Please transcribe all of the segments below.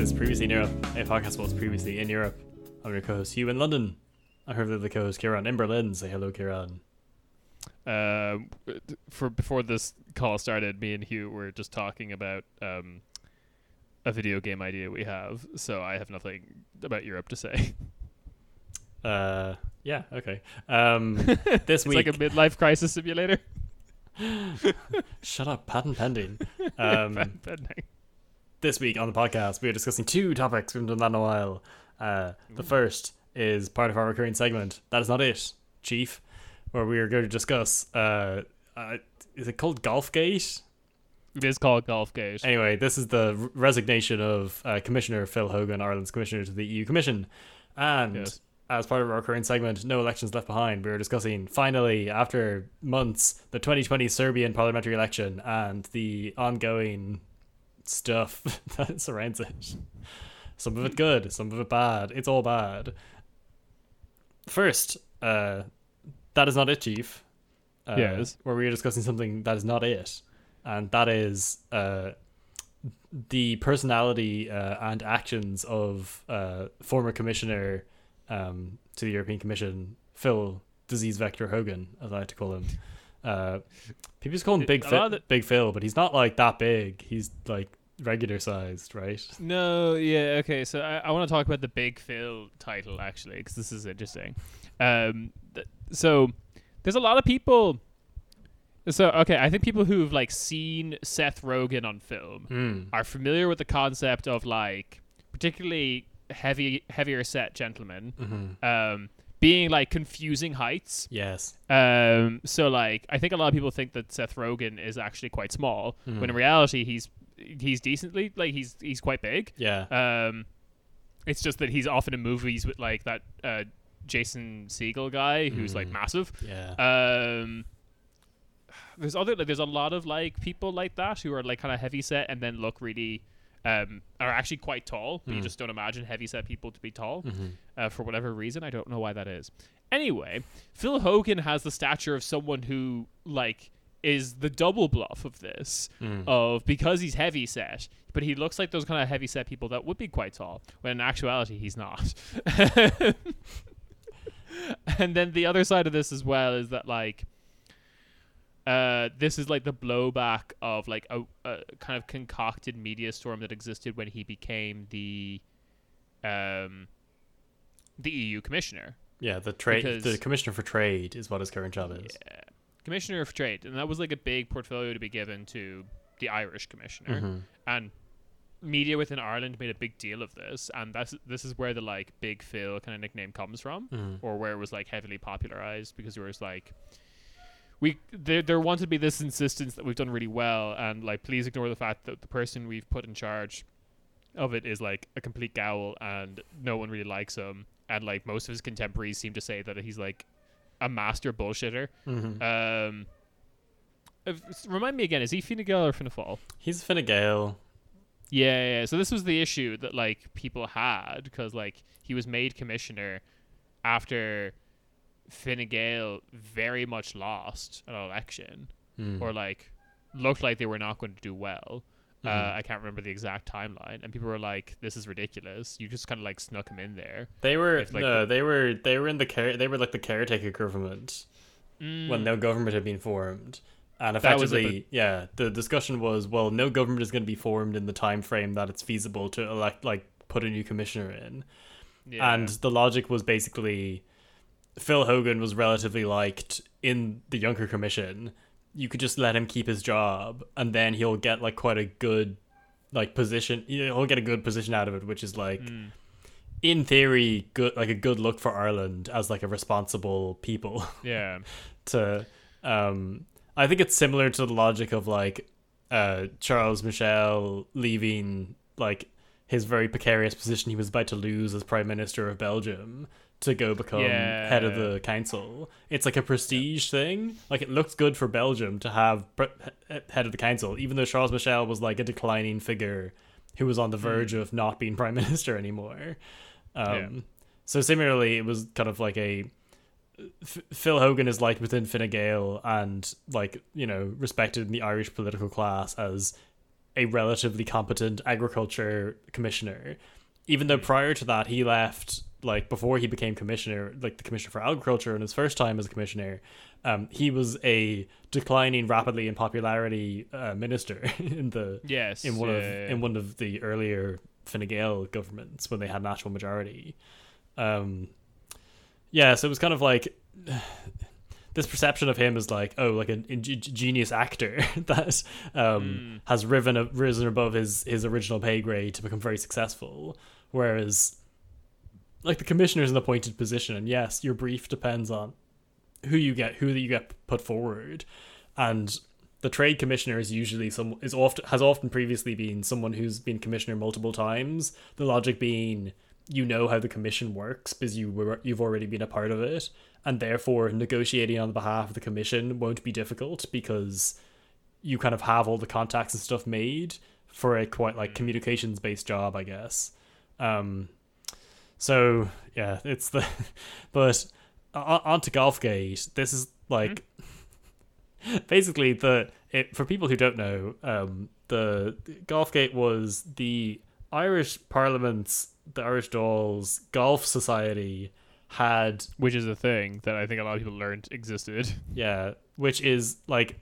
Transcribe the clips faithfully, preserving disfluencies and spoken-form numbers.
is Previously in Europe, a podcast was previously in Europe. I'm your co-host Hugh in London. I'm here with the co-host Kieran in Berlin. Say hello, Kieran. Uh, for before this call started, me and Hugh were just talking about um, a video game idea we have. So I have nothing about Europe to say. Uh, yeah, okay. Um, this it's week, like a midlife crisis simulator. Shut up, patent pending. Um, Patent pending. This week on the podcast, we are discussing two topics. We haven't done that in a while. Uh, the first is part of our recurring segment. That is not it, Chief, where we are going to discuss. Uh, uh, is it called Golfgate? It is called Golfgate. Anyway, this is the r- resignation of uh, Commissioner Phil Hogan, Ireland's commissioner to the E U Commission, and. Yes. As part of our current segment, No Elections Left Behind, we were discussing, finally, after months, the twenty twenty Serbian parliamentary election and the ongoing stuff that surrounds it. Some of it good, some of it bad. It's all bad. First, uh, that is not it, Chief. Uh, Yes. Where we are discussing something that is not it. And that is uh, the personality uh, and actions of uh, former Commissioner Um, to the European Commission, Phil Disease Vector Hogan, as I like to call him. Uh, people just call him Big Phil, Big Phil, but he's not like that big. He's like regular sized, right? No, yeah, okay. So I, I want to talk about the Big Phil title actually, because this is interesting. Um, th- so there's a lot of people. So okay, I think people who've like seen Seth Rogen on film Mm. are familiar with the concept of like particularly heavy, heavier set gentlemen Mm-hmm. um, being like confusing heights. Yes. Um, so like I think a lot of people think that Seth Rogen is actually quite small, Mm. when in reality he's he's decently like he's he's quite big. Yeah. Um, it's just that he's often in movies with like that uh, Jason Segel guy who's Mm. like massive. Yeah. Um, there's other like there's a lot of like people like that who are like kind of heavy set and then look really um are actually quite tall, but you Mm. just don't imagine heavy set people to be tall Mm-hmm. uh, for whatever reason. I don't know why that is. Anyway, Phil Hogan has the stature of someone who like is the double bluff of this Mm. of because he's heavy set, but he looks like those kind of heavy set people that would be quite tall, when in actuality he's not. And then the other side of this as well is that like uh this is like the blowback of like a, a kind of concocted media storm that existed when he became the um the E U commissioner. Yeah. The trade, Because- the Commissioner for Trade is what his current job is. Yeah. Commissioner of Trade, and that was like a big portfolio to be given to the Irish commissioner. Mm-hmm. And media within Ireland made a big deal of this, and that's this is where the like Big Phil kind of nickname comes from, Mm. or where it was like heavily popularized, because there was like we there there wanted to be this insistence that we've done really well, and like please ignore the fact that the person we've put in charge of it is like a complete gowl and no one really likes him, and like most of his contemporaries seem to say that he's like a master bullshitter. Mm-hmm. Um, if, remind me again, is he Fine Gael or Fianna Fáil? He's Fine Gael. Yeah, yeah, yeah. So this was the issue that like people had, because like he was made commissioner after Fine Gael very much lost an election, Mm. or like looked like they were not going to do well. Uh, Mhm. I can't remember the exact timeline, and people were like, "This is ridiculous. You just kind of like snuck him in there." They were If, like, no, the- they were they were in the care. They were like the caretaker government Mm. when no government had been formed, and That was it, effectively, yeah, the discussion was, well, no government is going to be formed in the time frame that it's feasible to elect, like, put a new commissioner in, Yeah. and the logic was basically, Phil Hogan was relatively liked in the Juncker Commission. You could just let him keep his job, and then he'll get like quite a good, like position. He'll get a good position out of it, which is like, Mm. in theory, good, like a good look for Ireland as like a responsible people. Yeah. to um I think it's similar to the logic of like uh Charles Michel leaving like his very precarious position he was about to lose as Prime Minister of Belgium to go become Yeah. head of the council. It's like a prestige thing. Like it looks good for Belgium to have pre- he- head of the council, even though Charles Michel was like a declining figure who was on the verge of not being Prime Minister anymore. Um Yeah. So similarly, it was kind of like a F- Phil Hogan is liked within Fine Gael and like, you know, respected in the Irish political class as a relatively competent agriculture commissioner, even though prior to that he left, like before he became commissioner, like the commissioner for agriculture in his first time as a commissioner, um, he was a declining rapidly in popularity uh, minister in the Yes, in one yeah, of yeah. in one of the earlier Fine Gael governments when they had national majority. Um, yeah, so it was kind of like this perception of him as like, oh, like an in- genius actor that um, Mm. has risen risen above his his original pay grade to become very successful, whereas like the commissioner is an appointed position, and yes, your brief depends on who you get who you get put forward, and the trade commissioner is usually some is often has often previously been someone who's been commissioner multiple times. The logic being, you know how the commission works because you were you've already been a part of it, and therefore negotiating on behalf of the commission won't be difficult because you kind of have all the contacts and stuff made for a quite like communications based job, I guess. Um, so yeah, it's the but on, on to Golfgate. This is like basically the it, for people who don't know, um, the Golfgate was the Irish Parliament's the Irish Dáil's Golf Society had Which is a thing that I think a lot of people learned existed. yeah, which is like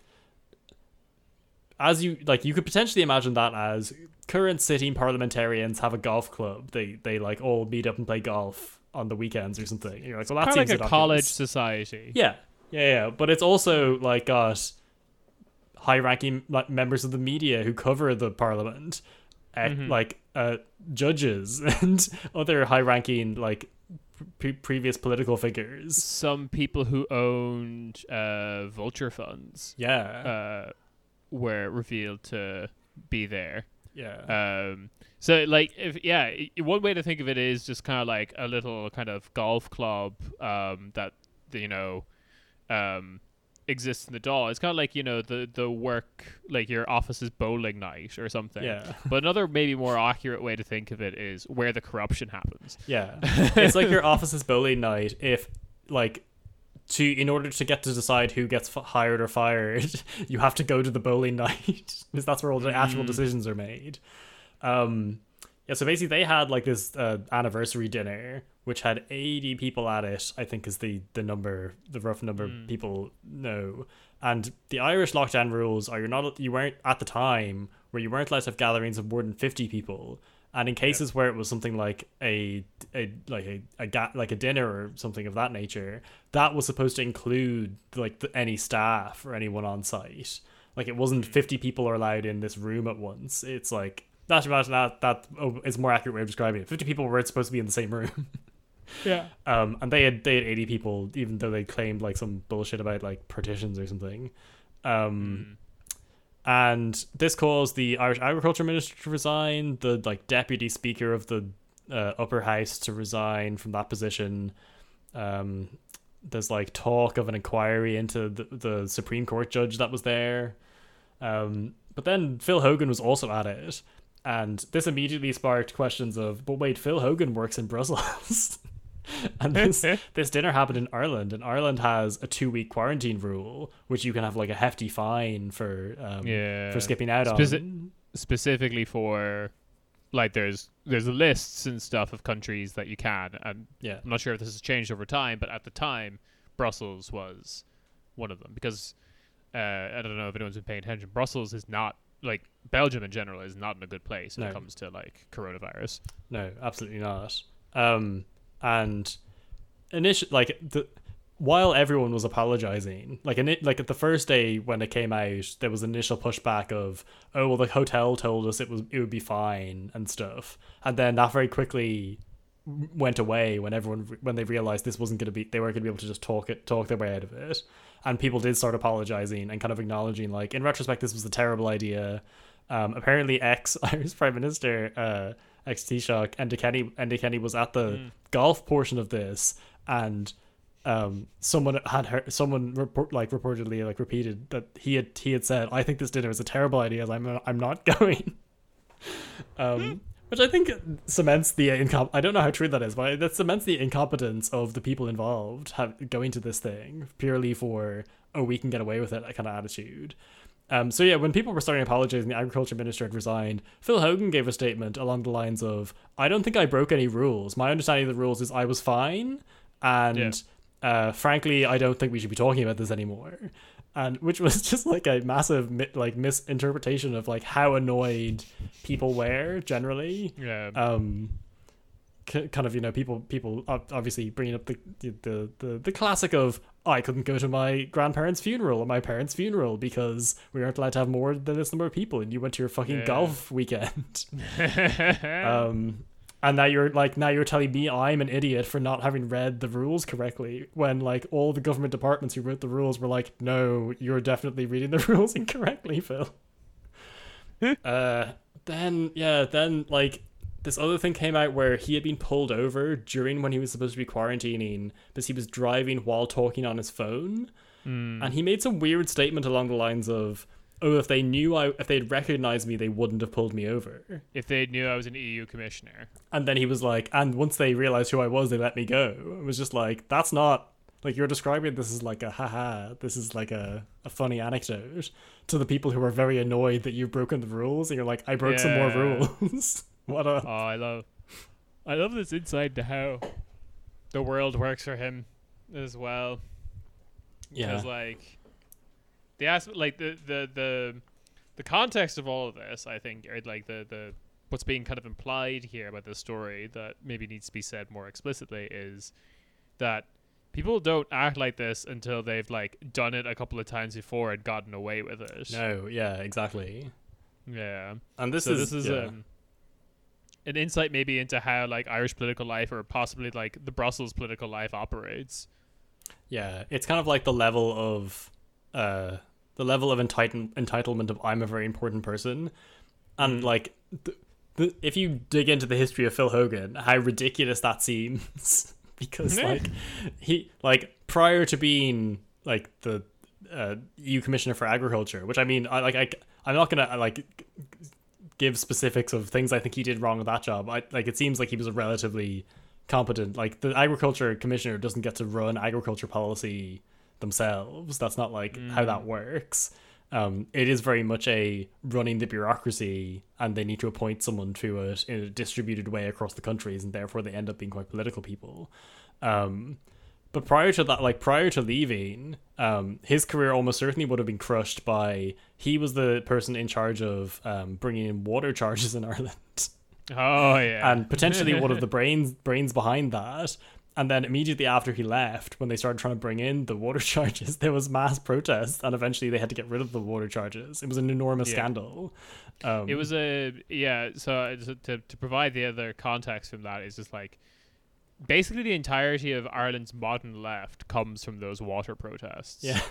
as you like you could potentially imagine that as current sitting parliamentarians have a golf club. They they like all meet up and play golf on the weekends or something. You're like, well, that Kind of seems like a innocuous. college society. Yeah, yeah, yeah. But it's also like got high-ranking like members of the media who cover the parliament, uh, Mhm. like uh, judges and other high-ranking like pre- previous political figures. Some people who owned uh, vulture funds Yeah, uh, were revealed to be there. yeah, Um, so like, if yeah, i- one way to think of it is just kind of like a little kind of golf club um, that the, you know um, exists in the Dáil. It's kind of like, you know, the the work, like your office's bowling night or something. yeah, But another maybe more accurate way to think of it is where the corruption happens. yeah. It's like your office's bowling night. If like to in order to get to decide who gets f- hired or fired, you have to go to the bowling night because that's where all the actual Mm. decisions are made. Um, yeah, so basically they had like this uh, anniversary dinner which had eighty people at it. I think is the the number, the rough number Mm. people know. And the Irish lockdown rules are you're not you weren't at the time where you weren't allowed to have gatherings of more than fifty people. And in cases where it was something like a, a like a, a ga- like a dinner or something of that nature, that was supposed to include like the, any staff or anyone on site. Like it wasn't fifty people are allowed in this room at once. It's like that's that that that oh, is a more accurate way of describing it. Fifty people weren't supposed to be in the same room. Yeah. Um, and they had they had eighty people, even though they claimed like some bullshit about like partitions or something. Um, and this caused the Irish Agriculture Minister to resign, the like Deputy Speaker of the uh, Upper House to resign from that position. Um, there's like talk of an inquiry into the, the Supreme Court judge that was there. Um, but then Phil Hogan was also at it, and this immediately sparked questions of, but wait, Phil Hogan works in Brussels. And this this dinner happened in Ireland, and Ireland has a two week quarantine rule, which you can have like a hefty fine for um, Yeah. for skipping out Speci- on. Specifically for, like, there's there's lists and stuff of countries that you can, and Yeah, I'm not sure if this has changed over time, but at the time, Brussels was one of them, because uh, I don't know if anyone's been paying attention. Brussels is not, like, Belgium in general is not in a good place when No. it comes to like coronavirus. no, absolutely not. Um, and initially, like the while everyone was apologizing, like in it, like at the first day when it came out, there was initial pushback of, oh well, the hotel told us it was it would be fine and stuff, and then that very quickly went away when everyone when they realized this wasn't going to be they weren't going to be able to just talk it talk their way out of it, and people did start apologizing and kind of acknowledging like in retrospect this was a terrible idea. Um, apparently, ex Irish Prime Minister uh, ex Taoiseach Enda Kenny Enda Kenny was at the Mm. golf portion of this, and um, someone had heard, someone report like reportedly like repeated that he had he had said, "I think this dinner is a terrible idea. I'm I'm not going." um, which I think cements the incom. I don't know how true that is, but that cements the incompetence of the people involved have, going to this thing purely for, oh, we can get away with it, that kind of attitude. Um, so yeah, when people were starting apologizing, the agriculture minister had resigned. Phil Hogan gave a statement along the lines of, "I don't think I broke any rules. My understanding of the rules is I was fine, and yeah. uh, frankly, I don't think we should be talking about this anymore." And which was just like a massive like misinterpretation of like how annoyed people were generally. Yeah. Um, c- kind of, you know, people people obviously bringing up the the the the classic of, I couldn't go to my grandparents' funeral or my parents' funeral because we aren't allowed to have more than this number of people, and you went to your fucking yeah. golf weekend. um, and now you're like, now you're telling me I'm an idiot for not having read the rules correctly, when like all the government departments who wrote the rules were like, no, you're definitely reading the rules incorrectly, Phil. uh, then yeah, then like. This other thing came out where he had been pulled over during when he was supposed to be quarantining because he was driving while talking on his phone. Mm. And he made some weird statement along the lines of, oh, if they knew I, if they'd recognized me, they wouldn't have pulled me over. If they knew I was an E U commissioner. And then he was like, and once they realized who I was, they let me go. It was just like, that's not, like, you're describing this as like a haha, this is like a, a funny anecdote to the people who are very annoyed that you've broken the rules. And you're like, I broke yeah. some more rules. What a... Oh, I love I love this insight to how the world works for him as well. Yeah. Because like the aspect, like the, the the the context of all of this, I think, or like the the what's being kind of implied here about this story that maybe needs to be said more explicitly is that people don't act like this until they've like done it a couple of times before and gotten away with it. No, yeah, exactly. Yeah. And this so is this is yeah. um an insight maybe into how like Irish political life or possibly like the Brussels political life operates. Yeah, it's kind of like the level of uh the level of entitle- entitlement of I'm a very important person. And mm. like the, the, if you dig into the history of Phil Hogan, how ridiculous that seems. Because like he like prior to being like the uh, E U Commissioner for Agriculture, which I mean I like I I'm not gonna like give specifics of things I think he did wrong with that job. I like it seems like he was a relatively competent, like the agriculture commissioner doesn't get to run agriculture policy themselves. That's not like mm. how that works. Um, it is very much a running the bureaucracy, and they need to appoint someone to it in a distributed way across the countries, and therefore they end up being quite political people. Um, But prior to that, like prior to leaving, um, his career almost certainly would have been crushed by, he was the person in charge of um, bringing in water charges in Ireland. Oh, yeah. And potentially one of the brains brains behind that. And then immediately after he left, when they started trying to bring in the water charges, there was mass protests, and eventually they had to get rid of the water charges. It was an enormous yeah. scandal. Um, it was a, yeah, so to, to provide the other context from that is just like, basically the entirety of Ireland's modern left comes from those water protests. Yeah.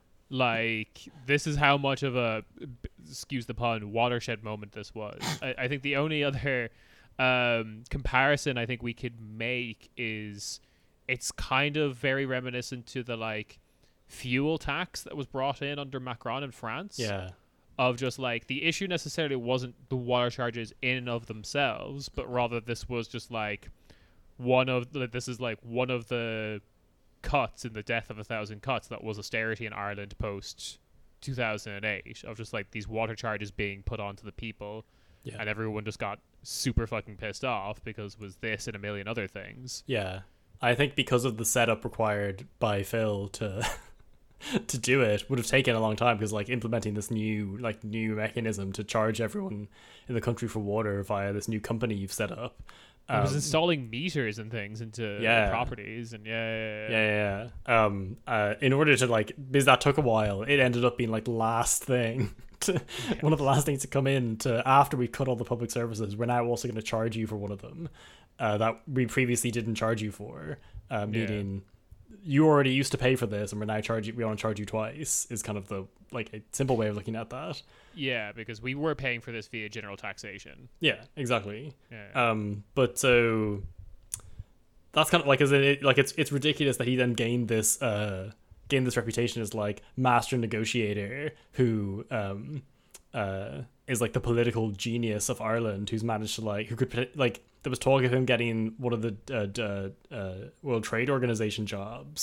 Like, this is how much of a, excuse the pun, watershed moment this was. I, I think the only other um, comparison I think we could make is it's kind of very reminiscent to the, like, fuel tax that was brought in under Macron in France. Yeah. Of just, like, the issue necessarily wasn't the water charges in and of themselves, but rather this was just, like, one of the, this is like one of the cuts in the death of a thousand cuts that was austerity in Ireland post two thousand eight, of just like these water charges being put onto the people. Yeah. And everyone just got super fucking pissed off because it was this and a million other things. Yeah. I think because of the setup required by Phil to to do it would have taken a long time, because like implementing this new like new mechanism to charge everyone in the country for water via this new company you've set up. Um, it was installing meters and things into yeah. properties, and yeah, yeah, yeah, yeah. yeah. Um, uh, in order to like, because that took a while, it ended up being like the last thing, to, yeah. one of the last things to come in. To after we cut all the public services, we're now also going to charge you for one of them uh, that we previously didn't charge you for. Uh, meaning, yeah. you already used to pay for this, and we're now charging. We want to charge you twice. Is kind of the like a simple way of looking at that. Yeah, because we were paying for this via general taxation. Yeah, exactly. Yeah. Um, but so that's kind of like, as it like it's it's ridiculous that he then gained this uh gained this reputation as like master negotiator who um uh is like the political genius of Ireland, who's managed to like who could like there was talk of him getting one of the uh, uh, uh World Trade Organization jobs.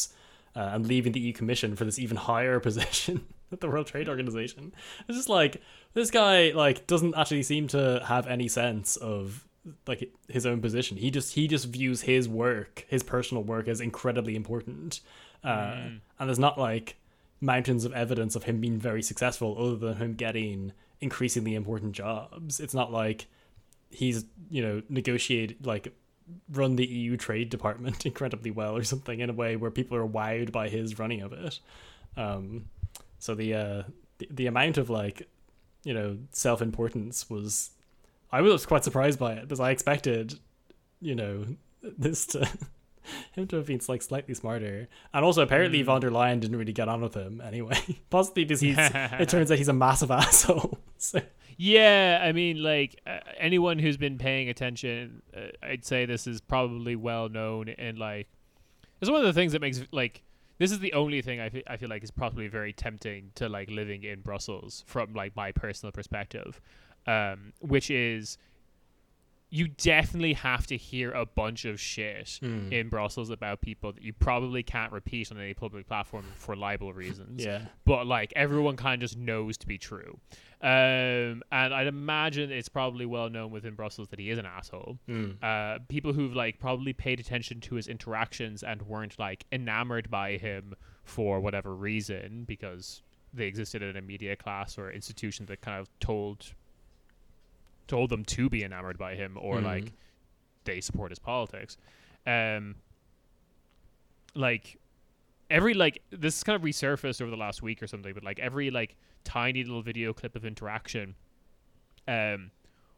uh, and leaving the E U Commission for this even higher position at the World Trade Organization. It's just like, this guy like doesn't actually seem to have any sense of like his own position. He just he just views his work, his personal work, as incredibly important, uh, mm. and there's not like mountains of evidence of him being very successful other than him getting increasingly important jobs. It's not like he's, you know, negotiated like run the E U trade department incredibly well or something in a way where people are wowed by his running of it. Um, so the, uh, the the amount of like, you know, self-importance was, I was quite surprised by it because I expected, you know, this to him to have been like slightly smarter. And also apparently mm. von der Leyen didn't really get on with him anyway. Possibly because he's, it turns out he's a massive asshole. So. Yeah, I mean, like, uh, anyone who's been paying attention, uh, I'd say this is probably well known. And, like, it's one of the things that makes, like, this is the only thing I, fe- I feel like is probably very tempting to, like, living in Brussels from, like, my personal perspective, um, which is you definitely have to hear a bunch of shit mm. in Brussels about people that you probably can't repeat on any public platform for libel reasons. Yeah. But, like, everyone kind of just knows to be true. Um, and I'd imagine it's probably well known within Brussels that he is an asshole. Mm. Uh, people who've like probably paid attention to his interactions and weren't like enamored by him for whatever reason because they existed in a media class or institution that kind of told told them to be enamored by him or mm. like they support his politics. Um, like every like this kind of resurfaced over the last week or something, but like every like tiny little video clip of interaction um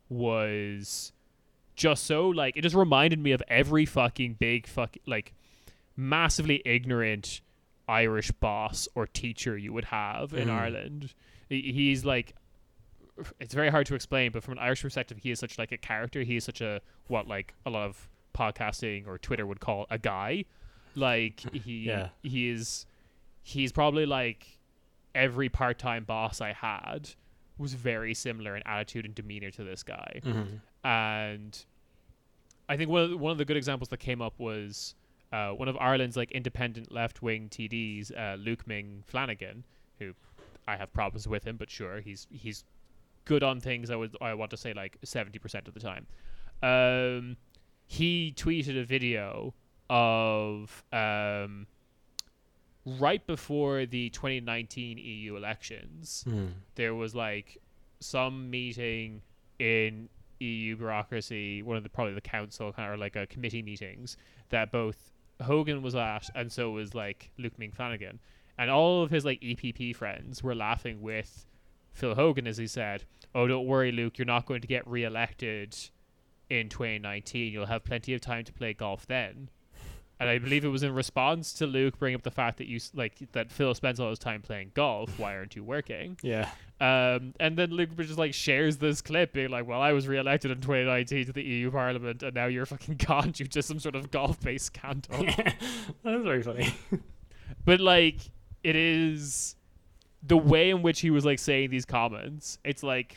was just so like it just reminded me of every fucking big fuck like massively ignorant Irish boss or teacher you would have in mm. Ireland. He's like, it's very hard to explain, but from an Irish perspective, he is such like a character. He is such a what like a lot of podcasting or Twitter would call a guy. Like he yeah. he is he's probably like every part-time boss I had was very similar in attitude and demeanor to this guy. Mm-hmm. And I think one of the, one of the good examples that came up was uh, one of Ireland's like independent left-wing T Ds, uh, Luke Ming Flanagan, who I have problems with him, but sure, he's he's good on things I would I want to say like seventy percent of the time. Um, he tweeted a video of um, right before the twenty nineteen E U elections. Mm. There was like some meeting in E U bureaucracy, one of the probably the council kind of or like a committee meetings that both Hogan was at and so was like Luke Ming Flanagan, and all of his like E P P friends were laughing with Phil Hogan as he said, "Oh, don't worry, Luke, you're not going to get re-elected in twenty nineteen. You'll have plenty of time to play golf then." And I believe it was in response to Luke bringing up the fact that you like that Phil spends all his time playing golf. Why aren't you working? Yeah. Um, and then Luke just like shares this clip, being like, "Well, I was re-elected in twenty nineteen to the E U Parliament, and now you're fucking gone due to some sort of golf-based scandal." That was very funny. But like, it is the way in which he was like saying these comments. It's like.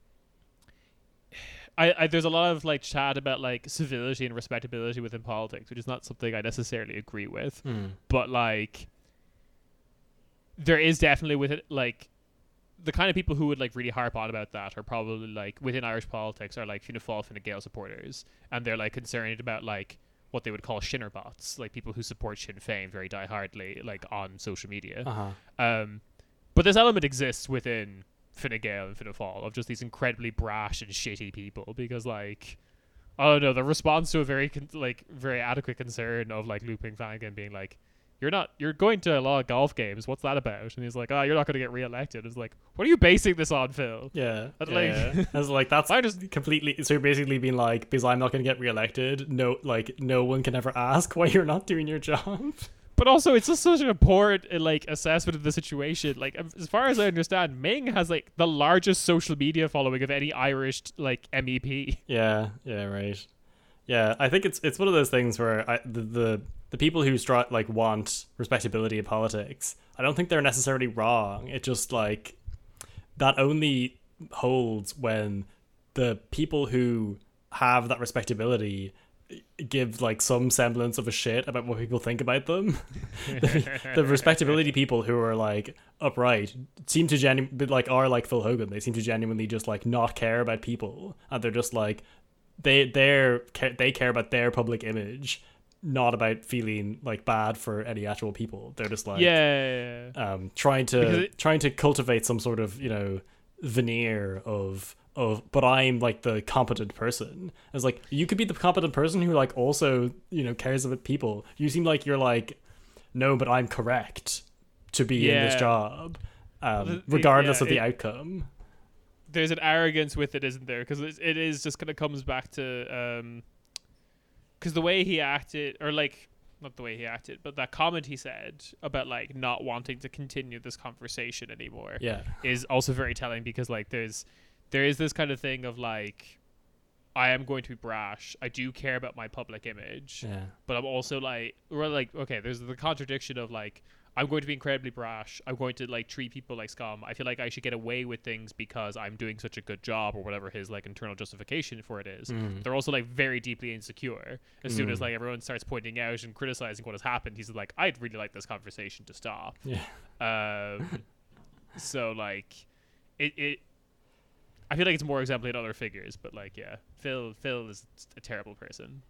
I, I, there's a lot of like chat about like civility and respectability within politics, which is not something I necessarily agree with. Mm. But like, there is definitely with it like the kind of people who would like really harp on about that are probably like within Irish politics are like Fianna Fáil, Fine Gael supporters, and they're like concerned about like what they would call shinnerbots, like people who support Sinn Féin very diehardly, like on social media. Uh-huh. Um, but this element exists within Fine Gael and Fianna Fáil of just these incredibly brash and shitty people because like I don't know, the response to a very con- like very adequate concern of like Luke Ming Flanagan being like, you're not you're going to a lot of golf games, what's that about? And he's like, oh, you're not going to get re-elected. It's like, what are you basing this on, Phil? Yeah, and yeah, like yeah. I was like, that's I just completely so you're basically being like, because I'm not going to get re-elected, no like no one can ever ask why you're not doing your job. But also, it's just such an important uh, like assessment of the situation. Like, as far as I understand, Ming has like the largest social media following of any Irish like M E P. Yeah, yeah, right. Yeah, I think it's it's one of those things where I, the, the the people who stri- like want respectability in politics, I don't think they're necessarily wrong. It just like that only holds when the people who have that respectability give like some semblance of a shit about what people think about them. the, the respectability people who are like upright seem to genuinely like are like Phil Hogan. They seem to genuinely just like not care about people, and they're just like they they're they care about their public image, not about feeling like bad for any actual people. They're just like yeah, um trying to it, trying to cultivate some sort of, you know, veneer of of but I'm like the competent person. It's like, you could be the competent person who like also, you know, cares about people. You seem like you're like, no, but I'm correct to be yeah. in this job, um the, the, regardless yeah, of the it, outcome. There's an arrogance with it, isn't there? Because it, it is just kind of comes back to um because the way he acted, or like not the way he acted, but that comment he said about like not wanting to continue this conversation anymore, Yeah, is also very telling, because like there's there is this kind of thing of like, I am going to be brash. I do care about my public image, yeah, but I'm also like, we're like, okay, there's the contradiction of like, I'm going to be incredibly brash. I'm going to like treat people like scum. I feel like I should get away with things because I'm doing such a good job, or whatever his like internal justification for it is. mm. They're also like very deeply insecure. As mm. soon as Mm. like everyone starts pointing out and criticizing what has happened, he's like, I'd really like this conversation to stop. Yeah. Um, so like, it it. I feel like it's more exemplary in other figures, but like, yeah, Phil Phil is a terrible person.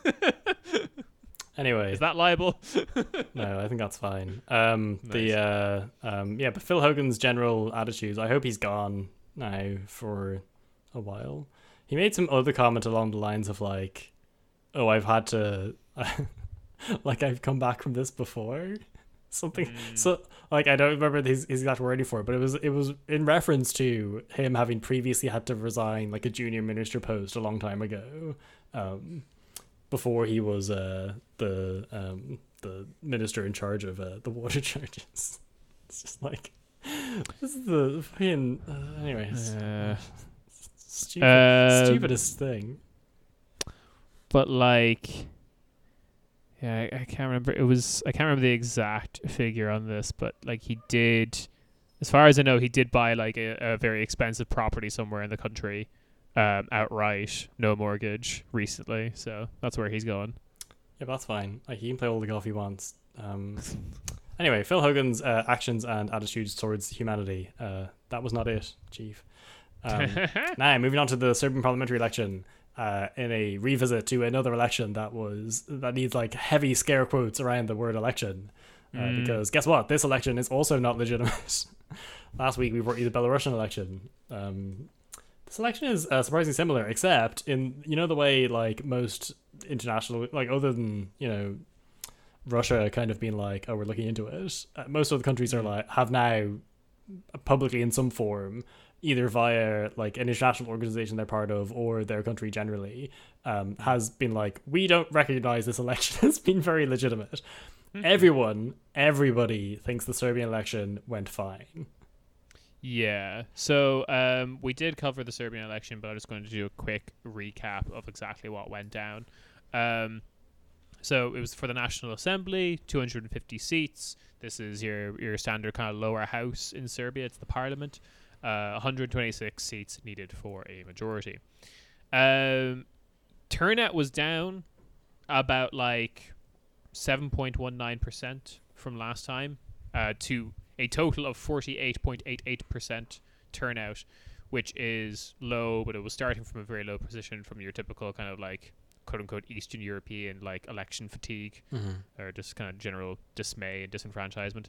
Anyway, is that liable? No, I think that's fine. Um, Nice. The uh, um, yeah, but Phil Hogan's general attitudes, I hope he's gone now for a while. He made some other comment along the lines of like, "Oh, I've had to, like, I've come back from this before." Something Mm. so like, I don't remember his, his exact wording for it, but it was it was in reference to him having previously had to resign like a junior minister post a long time ago. Um. Before he was uh, the um, the minister in charge of uh, the water charges. It's just like, this is the fucking uh, anyways, Uh, stupid, um, stupidest thing. But like, yeah, I, I can't remember. It was I can't remember the exact figure on this, but like he did, as far as I know, he did buy like a, a very expensive property somewhere in the country. Um, outright, no mortgage recently, so that's where he's going. Yeah, that's fine. Like, he can play all the golf he wants. Um, anyway, Phil Hogan's uh, actions and attitudes towards humanity. Uh, that was not it, Chief. Um, now, moving on to the Serbian parliamentary election. Uh, in a revisit to another election that was that needs like heavy scare quotes around the word election, uh, Mm. because guess what? This election is also not legitimate. Last week we brought you the Belarusian election. Um, This election is uh, surprisingly similar, except in, you know, the way like most international, like other than, you know, Russia kind of being like, oh, we're looking into it. Uh, most other countries are like have now publicly in some form, either via like an international organization they're part of or their country generally, um, has been like, we don't recognize this election as being very legitimate. Mm-hmm. Everyone, everybody thinks the Serbian election went fine. Yeah. So um, we did cover the Serbian election, but I'm just going to do a quick recap of exactly what went down. Um, so it was for the National Assembly, two hundred fifty seats. This is your your standard kind of lower house in Serbia. It's the parliament. Uh, one hundred twenty-six seats needed for a majority. Um, turnout was down about like seven point one nine percent from last time uh, to a total of forty-eight point eight eight percent turnout, which is low, but it was starting from a very low position from your typical kind of like quote-unquote Eastern European like election fatigue, Mm-hmm. or just kind of general dismay and disenfranchisement.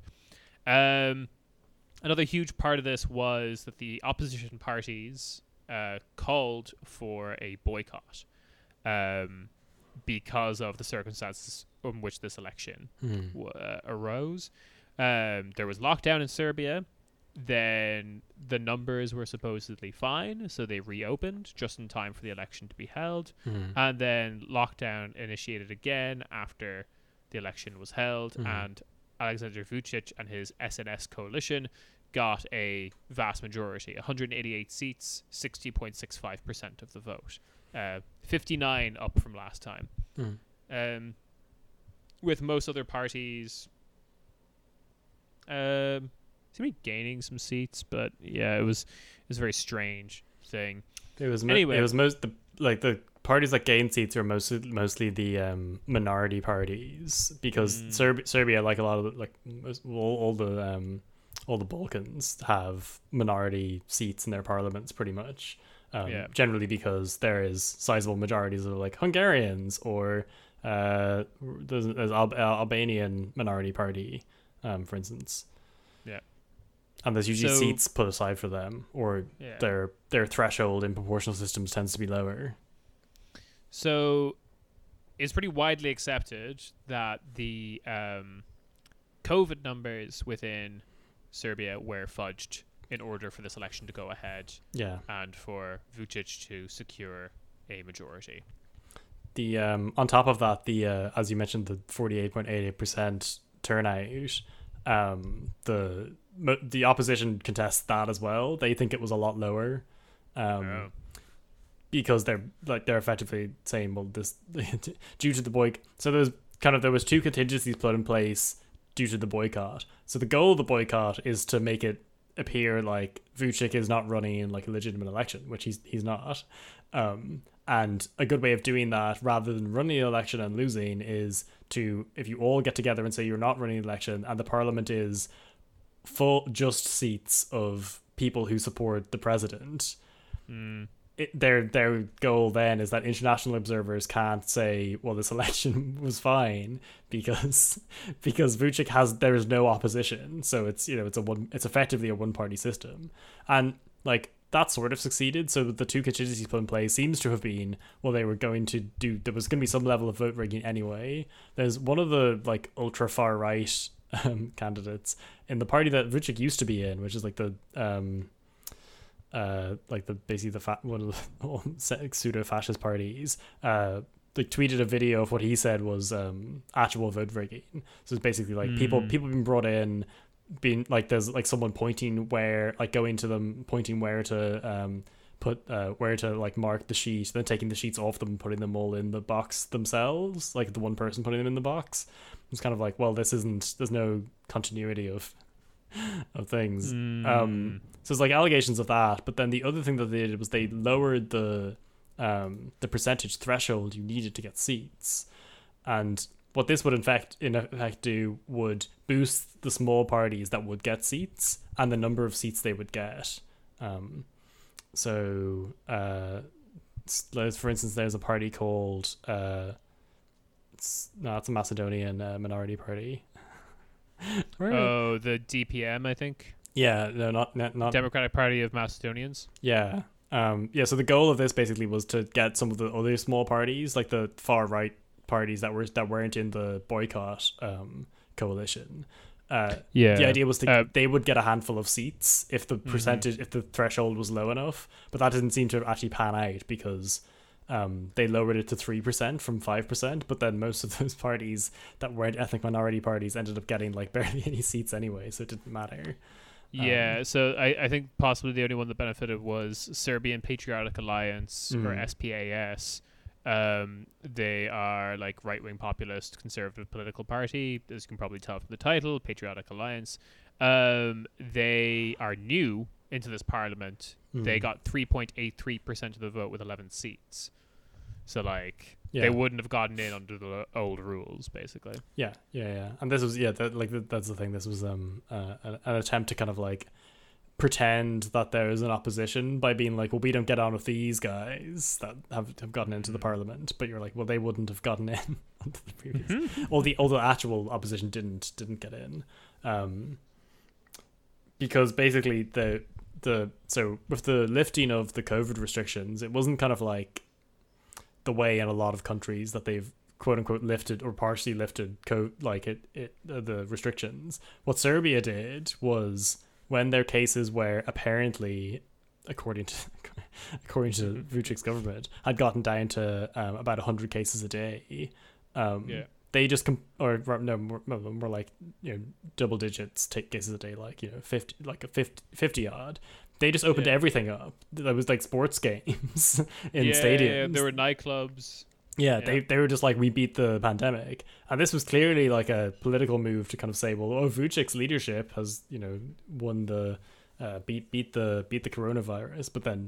Um, another huge part of this was that the opposition parties uh, called for a boycott um, because of the circumstances in which this election Mm-hmm. w- uh, arose. Um, there was lockdown in Serbia. Then the numbers were supposedly fine, so they reopened just in time for the election to be held. Mm-hmm. And then lockdown initiated again after the election was held, Mhm. and Alexander Vucic and his S N S coalition got a vast majority, one hundred eighty-eight seats, sixty point six five percent of the vote, uh, fifty-nine up from last time. Mm. Um, with most other parties um, seem to be gaining some seats, but yeah, it was it was a very strange thing. It was mo- Anyway. it was most the like the parties that gain seats are mostly mostly the um, minority parties because Mm. Serb- Serbia, like a lot of the, like most, all, all the um, all the Balkans have minority seats in their parliaments pretty much. Um, Yeah. Generally because there is sizable majorities of like Hungarians or uh, there's, there's Al- Albanian minority party, um, for instance. Yeah. And there's usually So- seats put aside for them, or Yeah. their their threshold in proportional systems tends to be lower. So it's pretty widely accepted that the um, COVID numbers within Serbia were fudged in order for this election to go ahead Yeah. and for Vucic to secure a majority. The um on top of that, the uh, as you mentioned, the forty-eight point eight eight percent turnout, um the mo- the opposition contests that as well. They think it was a lot lower, um Oh. because they're like they're effectively saying, well, this due to the boycott. So there's kind of there was two contingencies put in place due to the boycott. So the goal of the boycott is to make it appear like Vucic is not running in like a legitimate election, which he's he's not. Um, and a good way of doing that, rather than running the election and losing, is to if you all get together and say you're not running the election, and the parliament is full just seats of people who support the president. Mm. It, their their goal then is that international observers can't say, well, this election was fine because because Vucic has there is no opposition, so it's you know it's a one it's effectively a one party system, and like that sort of succeeded. So the two contingencies put in place seems to have been, well, they were going to do there was going to be some level of vote rigging anyway. There's one of the like ultra far right um, candidates in the party that Vucic used to be in, which is like the um. Uh, like the basically the fa- one of the pseudo fascist parties, uh, like tweeted a video of what he said was um actual vote rigging. So it's basically like people Mm. people being brought in, being like there's like someone pointing where like going to them pointing where to um put uh where to like mark the sheet, then taking the sheets off them and putting them all in the box themselves, like the one person putting them in the box. It's kind of like, well, this isn't there's no continuity of of things. Mm. Um, so it's like allegations of that, but then the other thing that they did was they lowered the um, the percentage threshold you needed to get seats, and what this would in fact in effect do would boost the small parties that would get seats and the number of seats they would get. Um, so, uh, s- for instance, there's a party called uh, it's, no, it's a Macedonian uh, minority party. Where- Oh, the D P M, I think. yeah, no, not not, not Democratic Party of Macedonians. Yeah. Um, yeah, so the goal of this basically was to get some of the other small parties, like the far right parties that were that weren't in the boycott um, coalition. Uh, Yeah. the idea was to Uh, they would get a handful of seats if the percentage if the threshold was low enough, but that didn't seem to actually pan out because um, they lowered it to three percent from five percent, but then most of those parties that weren't ethnic minority parties ended up getting like barely any seats anyway, so it didn't matter. Yeah, Um, so I, I think possibly the only one that benefited was Serbian Patriotic Alliance, or Mhm. S P A S. Um, they are like right wing populist conservative political party, as you can probably tell from the title, Patriotic Alliance. Um, they are new into this parliament. They Mhm. got three point eight three percent of the vote with eleven seats. So like Yeah. they wouldn't have gotten in under the old rules, basically. Yeah, yeah, yeah. And this was yeah, that, like that, that's the thing. This was um uh, an, an attempt to kind of like pretend that there is an opposition by being like, well, we don't get on with these guys that have, have gotten into the parliament, but you're like, well, they wouldn't have gotten in under the previous. All the all the actual opposition didn't didn't get in, um, because basically the the so with the lifting of the COVID restrictions, it wasn't kind of like the way in a lot of countries that they've quote unquote lifted or partially lifted co- like it, it uh, the restrictions. What Serbia did was when their cases were apparently, according to according to Vucic's government, had gotten down to um, about one hundred cases a day. Um, Yeah. They just com- or no more, more like you know double digits take cases a day, like you know fifty like a fifty, fifty odd. They just opened Yeah. everything up. That was like sports games in yeah, stadiums. there were nightclubs. Yeah, Yeah. they they were just like, we beat the pandemic, and this was clearly like a political move to kind of say, well, oh, Vucic's leadership has you know won the uh, beat beat the beat the coronavirus, but then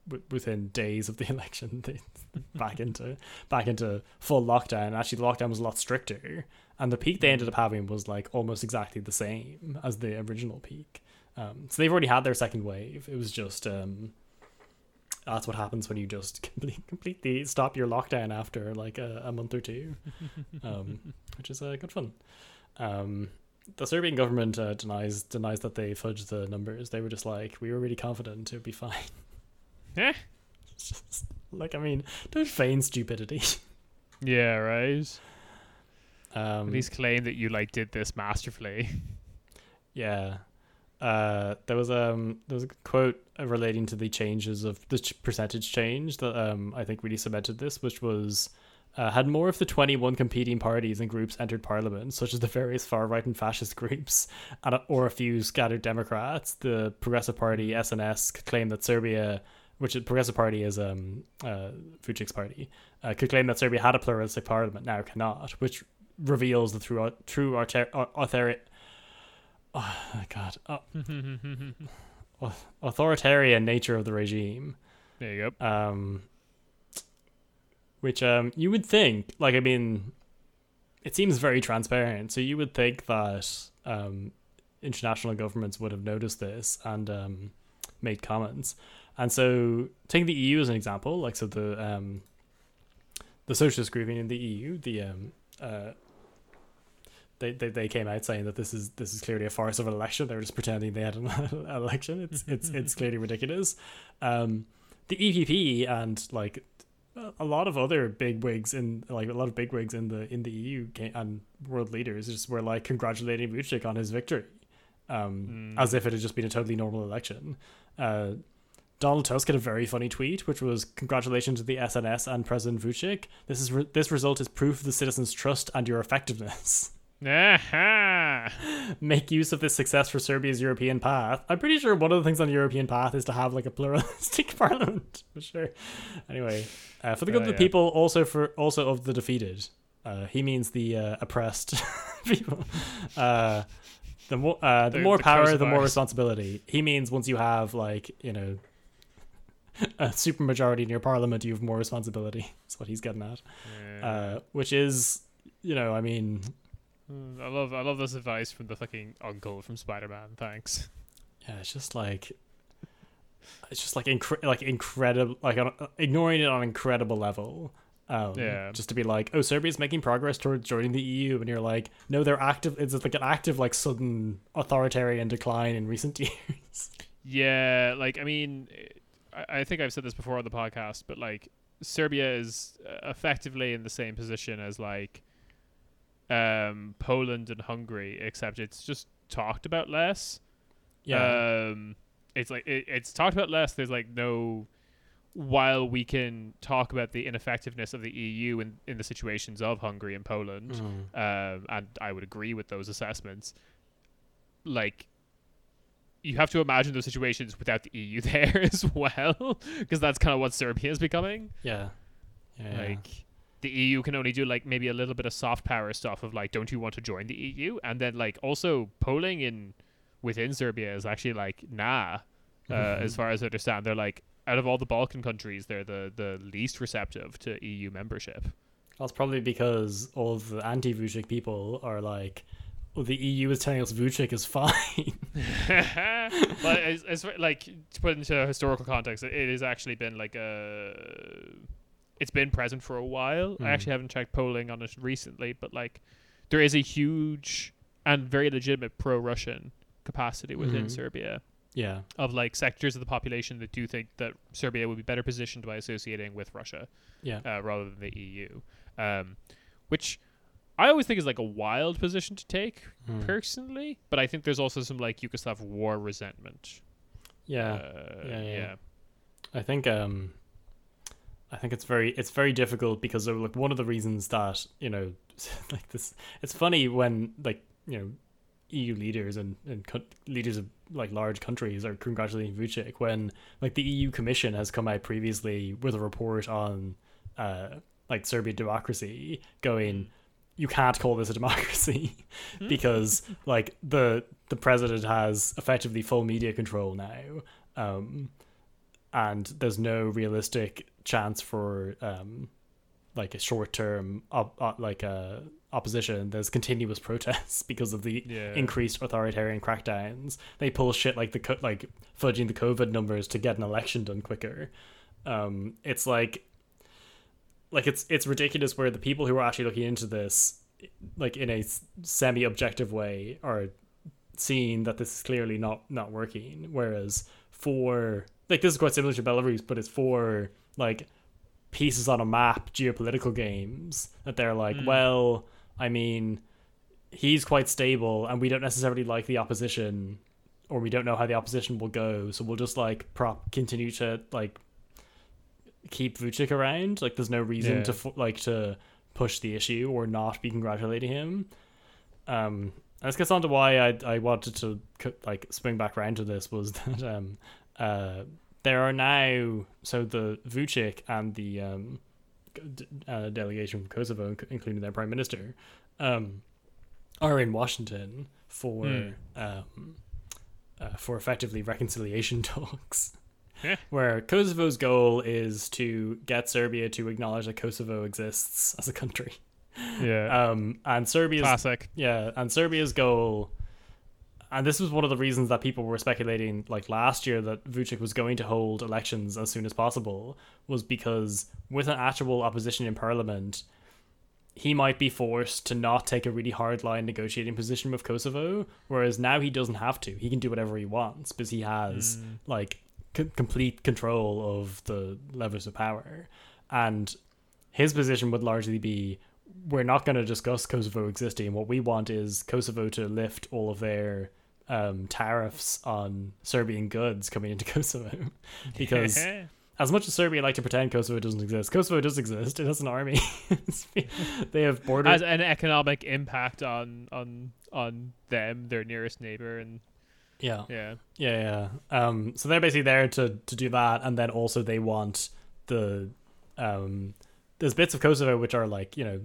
w- within days of the election, they back into back into full lockdown. Actually, the lockdown was a lot stricter, and the peak they ended up having was like almost exactly the same as the original peak. Um, so they've already had their second wave. It was just um, that's what happens when you just complete, completely stop your lockdown after like a, a month or two, um, which is uh, good fun. Um, the Serbian government uh, denies denies that they fudged the numbers. They were just like, we were really confident it would be fine. Yeah. It's just, like, I mean, don't feign stupidity. Yeah, right. Um, At least claim that you like did this masterfully. Yeah. Uh, there was um there was a quote relating to the changes of the ch- percentage change that um I think really cemented this, which was uh, had more of the twenty-one competing parties and groups entered parliament, such as the various far right and fascist groups, and or a few scattered Democrats, the Progressive Party S N S could claim that Serbia, which is Progressive Party is um uh Vucic's party, uh, could claim that Serbia had a pluralistic parliament, now cannot, which reveals the true true author- author- oh my god uh, authoritarian nature of the regime. There you go. Um, which um you would think, like, I mean, it seems very transparent, so you would think that um international governments would have noticed this and um made comments. And so taking the E U as an example, like, so the um the socialist grouping in the E U, the um uh They, they they came out saying that this is this is clearly a farce of an election. They were just pretending they had an election. It's it's it's clearly ridiculous. Um, the E P P and like a lot of other big wigs in like a lot of big wigs in the in the E U came, and world leaders just were like congratulating Vucic on his victory, um, Mm. as if it had just been a totally normal election. Uh, Donald Tusk had a very funny tweet, which was, "Congratulations to the S N S and President Vucic. This is re- this result is proof of the citizens' trust and your effectiveness." Aha! Make use of this success for Serbia's European path. I'm pretty sure one of the things on the European path is to have like a pluralistic parliament. For sure. Anyway, uh, for the good Uh, of the yeah. people, also for also of the defeated. Uh, he means the uh, oppressed people. Uh, the more uh, the, The- more the power, the more crucifiers. responsibility. He means once you have like you know a supermajority in your parliament, you have more responsibility. That's what he's getting at. Yeah. Uh, which is, you know, I mean. Mm, I love I love this advice from the fucking uncle from Spider-Man. Thanks. Yeah, it's just like it's just like incre- like incredible, like on, ignoring it on an incredible level. Um, Yeah. Just to be like, oh, Serbia's making progress towards joining the E U, and you're like, no, they're active. It's like an active, like sudden authoritarian decline in recent years. Yeah, like I mean, I, I think I've said this before on the podcast, but like Serbia is uh, effectively in the same position as like um, Poland and Hungary, except it's just talked about less. Yeah, Um, it's like it, it's talked about less. There's like no. While we can talk about the ineffectiveness of the E U in, in the situations of Hungary and Poland, Mm. um, and I would agree with those assessments, like you have to imagine those situations without the E U there as well, because that's kind of what Serbia is becoming. yeah, yeah, yeah. Like the E U can only do like maybe a little bit of soft power stuff of like, don't you want to join the E U? And then like also polling in within Serbia is actually like nah. Uh, as far as I understand, they're like out of all the Balkan countries, they're the the least receptive to E U membership. That's probably because all of the anti-Vucic people are like, well, the E U is telling us Vucic is fine. But as, as like to put into historical context, it, it has actually been like a it's been present for a while. Mm. I actually haven't checked polling on it recently, but like there is a huge and very legitimate pro-Russian capacity within Mhm. Serbia Yeah, of like sectors of the population that do think that Serbia would be better positioned by associating with Russia yeah, uh, rather than the E U, um, which I always think is like a wild position to take Mm. personally, but I think there's also some like Yugoslav war resentment. yeah. Uh, yeah, yeah. yeah. I think um I think it's very it's very difficult because of, like, one of the reasons that, you know, like this, it's funny when, like, you know, E U leaders and, and co- leaders of like large countries are congratulating Vucic when like the E U Commission has come out previously with a report on uh like Serbian democracy, going, you can't call this a democracy because like the the president has effectively full media control now, um and there's no realistic chance for um like a short term op- op- like a opposition. There's continuous protests because of the Yeah. increased authoritarian crackdowns. They pull shit like the co- like fudging the COVID numbers to get an election done quicker. Um, it's like like it's it's ridiculous where the people who are actually looking into this, like in a semi-objective way, are seeing that this is clearly not not working. Whereas for like this is quite similar to Belarus, but it's for like pieces on a map, geopolitical games that they're like, Mm. well, I mean, he's quite stable, and we don't necessarily like the opposition, or we don't know how the opposition will go, so we'll just like prop continue to like keep Vucic around. Like, there's no reason Yeah. to f- like to push the issue or not be congratulating him. Um, and this gets on to why I I wanted to co- like swing back around to this was that um uh there are now so the Vucic and the um d- uh, delegation from Kosovo, inc- including their prime minister, um are in Washington for Hmm. um uh, for effectively reconciliation talks. Yeah. Where Kosovo's goal is to get Serbia to acknowledge that Kosovo exists as a country. Yeah. Um, and Serbia's Classic. yeah, and Serbia's goal, and this was one of the reasons that people were speculating like last year that Vucic was going to hold elections as soon as possible, was because with an actual opposition in parliament, he might be forced to not take a really hardline negotiating position with Kosovo, whereas now he doesn't have to. He can do whatever he wants because he has Mm. like c- complete control of the levers of power. And his position would largely be, we're not going to discuss Kosovo existing. What we want is Kosovo to lift all of their um, tariffs on Serbian goods coming into Kosovo. Because as much as Serbia like to pretend Kosovo doesn't exist, Kosovo does exist. It has an army. They have border. Has an economic impact on on on them, their nearest neighbor, and yeah. yeah. Yeah, yeah. Um, so they're basically there to, to do that, and then also they want the um, there's bits of Kosovo which are like, you know,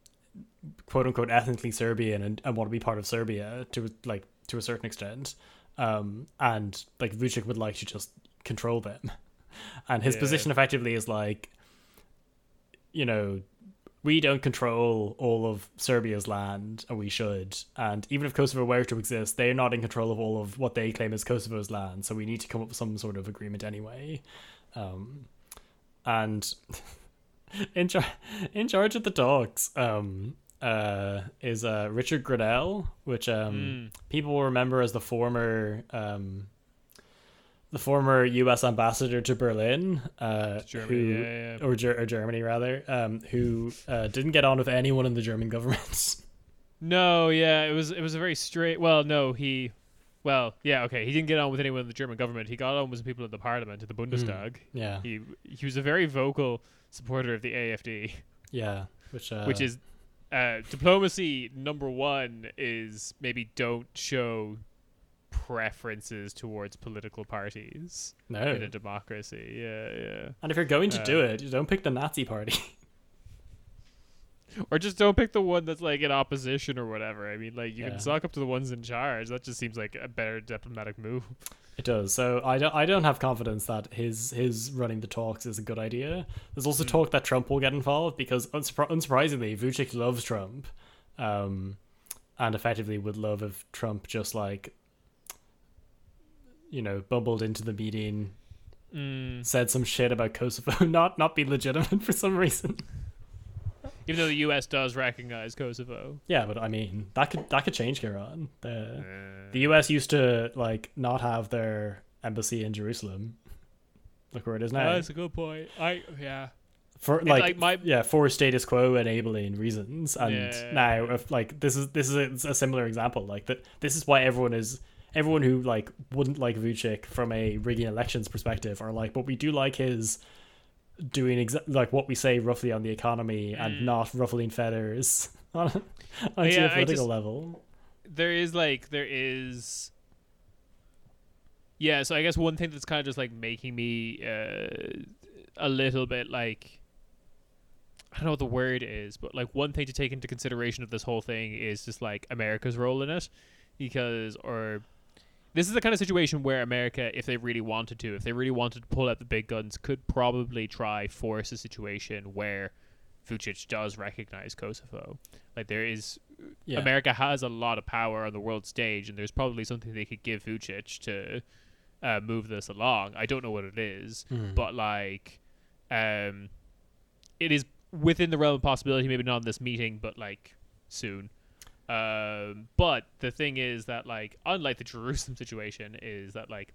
quote unquote ethnically Serbian and, and want to be part of Serbia to like to a certain extent, um, and like Vucic would like to just control them, and his Yeah. position effectively is like, you know, we don't control all of Serbia's land, and we should. And even if Kosovo were to exist, they're not in control of all of what they claim is Kosovo's land. So we need to come up with some sort of agreement anyway. Um, and in char- in charge of the talks um, uh, is uh, Richard Grenell, which um, Mm. people will remember as the former um, the former U S ambassador to Berlin, uh, Germany, who yeah, yeah. or, Ger- or Germany rather, um, who uh, didn't get on with anyone in the German government. No, yeah, it was it was a very straight. Well, no, he, well, yeah, okay, he didn't get on with anyone in the German government. He got on with some people in the parliament, at the Bundestag. yeah, He he was a very vocal supporter of the A F D, yeah, which uh, which is uh, diplomacy number one is maybe don't show preferences towards political parties no. in a democracy. Yeah, yeah. And if you're going to uh, do it, you don't pick the Nazi party. Or just don't pick the one that's like in opposition or whatever. I mean, like you Yeah. can suck up to the ones in charge. That just seems like a better diplomatic move. It does. So I don't, I don't have confidence that his his running the talks is a good idea. There's also Mm. talk that Trump will get involved because unsurpri- unsurprisingly, Vucic loves Trump, um, and effectively would love if Trump just like, you know, bumbled into the meeting, Mm. said some shit about Kosovo, not not be legitimate for some reason. Even though the U S does recognize Kosovo. Yeah, but I mean that could that could change, Kieran. The Uh, the U S used to like not have their embassy in Jerusalem. Look where it is now. that's a good point. I yeah. For It's like, like my- yeah, for status quo enabling reasons, and Yeah. now if like this is this is a, a similar example. Like that, this is why everyone is everyone who like wouldn't like Vucic from a rigging elections perspective are like, but we do like his doing exa- like what we say roughly on the economy and Mm. not ruffling feathers on, on a Yeah, I geopolitical just- level. There is like there is yeah, so I guess one thing that's kind of just like making me uh, a little bit like I don't know what the word is, but like one thing to take into consideration of this whole thing is just like America's role in it, because or this is the kind of situation where America, if they really wanted to, if they really wanted to pull out the big guns, could probably try force a situation where Vucic does recognize Kosovo. Like there is, Yeah. America has a lot of power on the world stage, and there's probably something they could give Vucic to uh, move this along. I don't know what it is, Mm. but like, um, it is within the realm of possibility. Maybe not in this meeting, but like soon. Um, but the thing is that, like, unlike the Jerusalem situation, is that, like,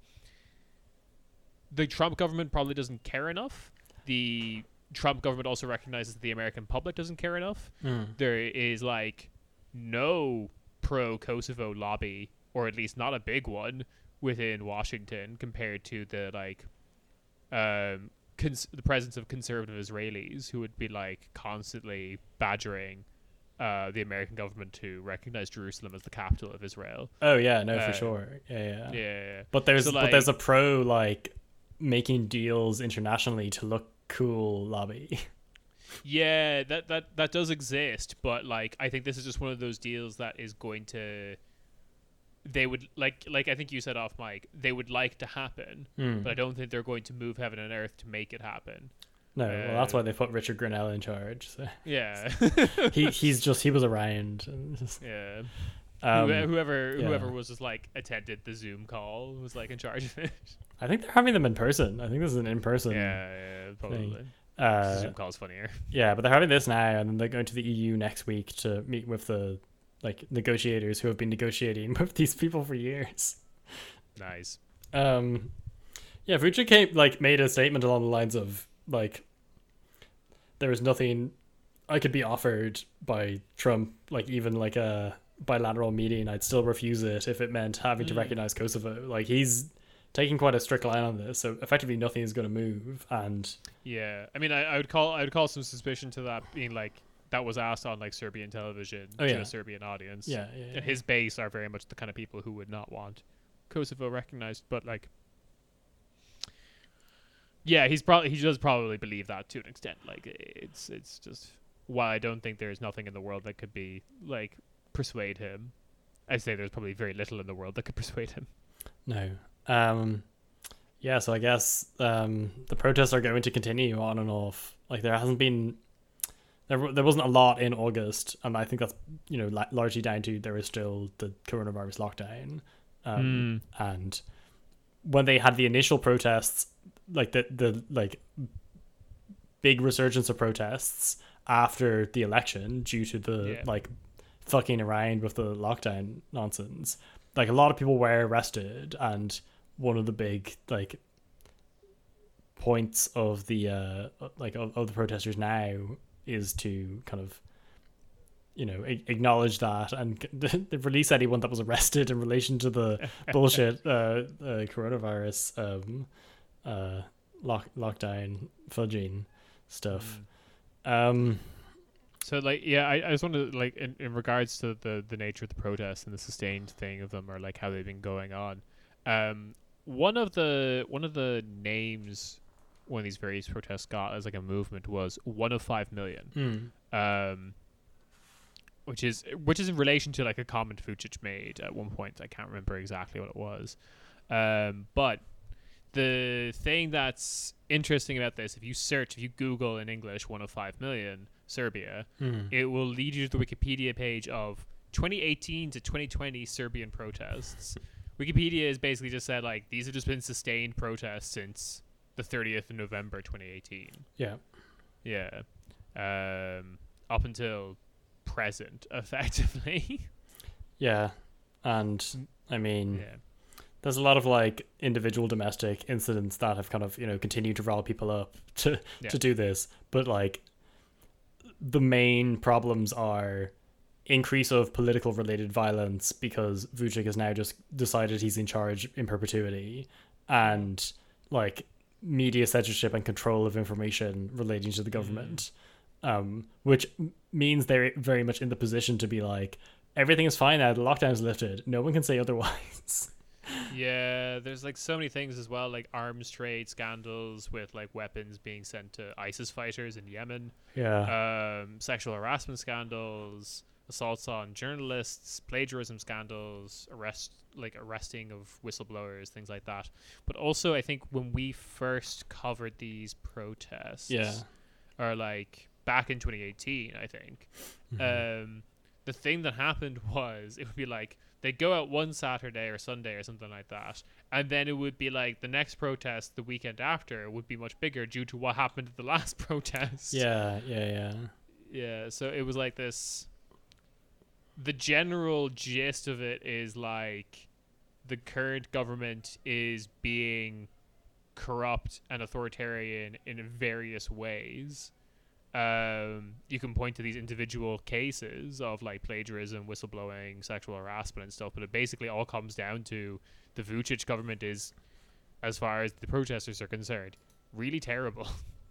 the Trump government probably doesn't care enough. The Trump government also recognizes that the American public doesn't care enough. Mm. There is, like, no pro-Kosovo lobby, or at least not a big one, within Washington compared to the, like, um, cons- the presence of conservative Israelis who would be, like, constantly badgering Uh, the American government to recognize Jerusalem as the capital of Israel. Oh yeah, no, Uh, for sure. Yeah, yeah. Yeah, But there's So, but there's a like- pro like making deals internationally to look cool lobby. yeah, that that that does exist, but like I think this is just one of those deals that is going to. They would like like I think you said off mic. They would like to happen, Mm. but I don't think they're going to move heaven and earth to make it happen. No, well, that's uh, why they put Richard Grinnell in charge. So. Yeah, he he's just he was around. and just- yeah. um, Who- whoever yeah. whoever was just like attended the Zoom call was like in charge of it. I think they're having them in person. I think this is an in person. yeah, yeah, probably. Uh, Zoom call's funnier. yeah, but they're having this now, and then they're going to the E U next week to meet with the like negotiators who have been negotiating with these people for years. Nice. Um, yeah, Vucic came like made a statement along the lines of like, there is nothing I could be offered by Trump, like even like a bilateral meeting, I'd still refuse it if it meant having to Mm. recognize Kosovo. Like he's taking quite a strict line on this, so effectively nothing is going to move. And Yeah, I mean, I, I would call I would call some suspicion to that being like that was asked on like Serbian television Oh, to yeah. a Serbian audience. yeah, yeah, yeah. And his base are very much the kind of people who would not want Kosovo recognized, but like, yeah, he's probably he does probably believe that to an extent. Like, it's it's just while I don't think there's nothing in the world that could be like persuade him, I'd say there's probably very little in the world that could persuade him. No. Um, yeah, so I guess um, the protests are going to continue on and off. Like there hasn't been, there there wasn't a lot in August, and I think that's you know la- largely down to there is still the coronavirus lockdown, um, and when they had the initial protests, like the the like big resurgence of protests after the election due to the Yeah. like fucking around with the lockdown nonsense. Like a lot of people were arrested, and one of the big like points of the uh like of, of the protesters now is to kind of you know a- acknowledge that and release anyone that was arrested in relation to the bullshit uh, uh coronavirus um uh lock lockdown fudging stuff. um So like yeah, I, I just want to like in, in regards to the the nature of the protests and the sustained thing of them, or like how they've been going on. Um, one of the one of the names one of these various protests got as like a movement was one of five million. hmm. Um, which is which is in relation to like a comment Vucic made at one point. I can't remember exactly what it was. Um, but the thing that's interesting about this, if you search, if you Google in English one of five million Serbia, Hmm. it will lead you to the Wikipedia page of twenty eighteen to twenty twenty Serbian protests. Wikipedia has basically just said like these have just been sustained protests since the thirtieth of November twenty eighteen. Yeah. Yeah. Um, up until present, effectively. Yeah. And I mean yeah. there's a lot of like individual domestic incidents that have kind of you know continued to rile people up to Yeah. to do this, but like the main problems are increase of political related violence because Vucic has now just decided he's in charge in perpetuity, and like media censorship and control of information relating to the government, um, which m- means they're very much in the position to be like, everything is fine now, the lockdown's lifted, no one can say otherwise. Yeah, there's like so many things as well, like arms trade scandals with like weapons being sent to ISIS fighters in Yemen, Yeah. um, sexual harassment scandals, assaults on journalists, plagiarism scandals, arrest like arresting of whistleblowers, things like that. But also, I think when we first covered these protests, Yeah. or like back in twenty eighteen, I think, Mhm. um, the thing that happened was it would be like they'd go out one Saturday or Sunday or something like that, and then it would be like the next protest the weekend after would be much bigger due to what happened at the last protest. Yeah, yeah, yeah. Yeah, so it was like this. The general gist of it is like the current government is being corrupt and authoritarian in various ways. Um, you can point to these individual cases of like plagiarism, whistleblowing, sexual harassment, and stuff, but it basically all comes down to the Vucic government is, as far as the protesters are concerned, really terrible.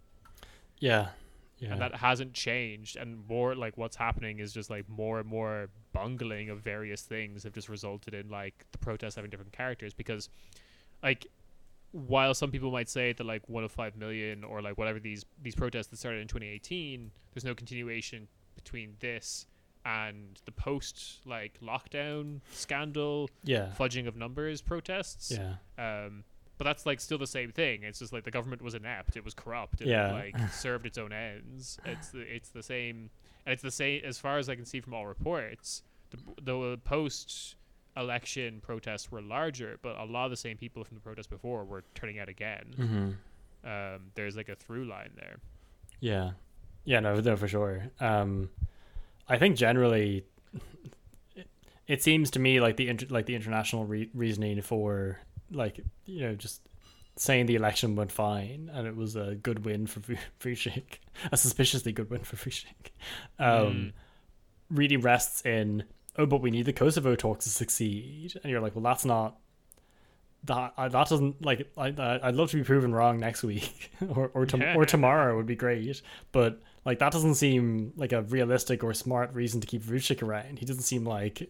Yeah. Yeah. And that hasn't changed, and more like what's happening is just like more and more bungling of various things have just resulted in like the protests having different characters, because like while some people might say that like one of five million or like whatever these these protests that started in twenty eighteen, there's no continuation between this and the post like lockdown scandal Yeah. fudging of numbers protests. Yeah. Um, but that's like still the same thing. It's just like the government was inept. It was corrupt. It Yeah. like served its own ends. It's the it's the same, and it's the same as far as I can see from all reports. The the post election protests were larger, but a lot of the same people from the protests before were turning out again. Mm-hmm. Um, there's like a through line there. Yeah. Yeah. No. No. For sure. Um, I think generally, it, it seems to me like the inter- like the international re- reasoning for like you know just saying the election went fine and it was a good win for Vu- Vucic, a suspiciously good win for Vucic, um, Mm. really rests in, oh, but we need the Kosovo talks to succeed, and you're like, well, that's not that uh, that doesn't like I I- I'd love to be proven wrong next week or or, to- or tomorrow would be great, but like that doesn't seem like a realistic or smart reason to keep Vucic around. He doesn't seem like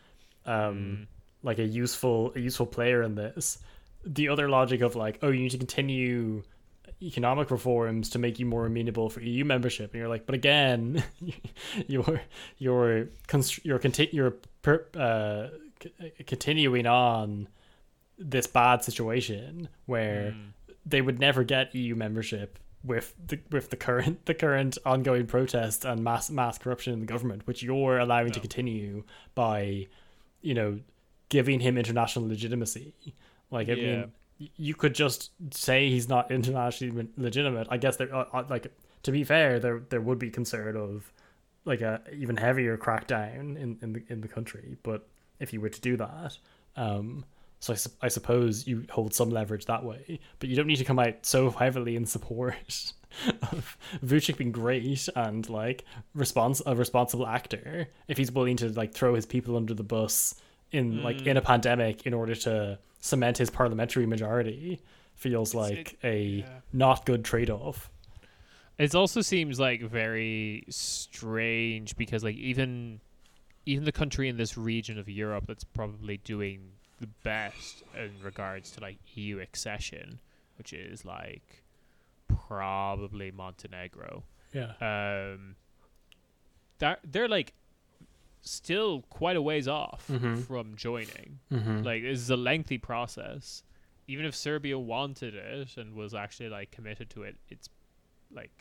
um Mm. like a useful a useful player in this. The other logic of like, oh, you need to continue economic reforms to make you more amenable for E U membership, and you're like, but again, you're you're const- you're conti- you're per- uh, c- continuing on this bad situation where Mm. they would never get E U membership with the with the current the current ongoing protests and mass mass corruption in the government, which you're allowing to No. continue by, you know, giving him international legitimacy. Like, I Yeah. mean, y- you could just say he's not internationally legitimate. I guess there, uh, uh, like, to be fair, there there would be concern of like a even heavier crackdown in in the in the country. But if you were to do that, um, so I, su- I suppose you hold some leverage that way. But you don't need to come out so heavily in support of Vucic being great and like respons- a responsible actor if he's willing to like throw his people under the bus in like in a Mm. pandemic in order to cement his parliamentary majority. Feels It's- like it- a yeah. not good trade-off. It also seems like very strange because like even even the country in this region of Europe that's probably doing the best in regards to like E U accession, which is like probably Montenegro. Yeah. Um, that they're like still quite a ways off Mhm. from joining. Mm-hmm. Like this is a lengthy process. Even if Serbia wanted it and was actually like committed to it, it's like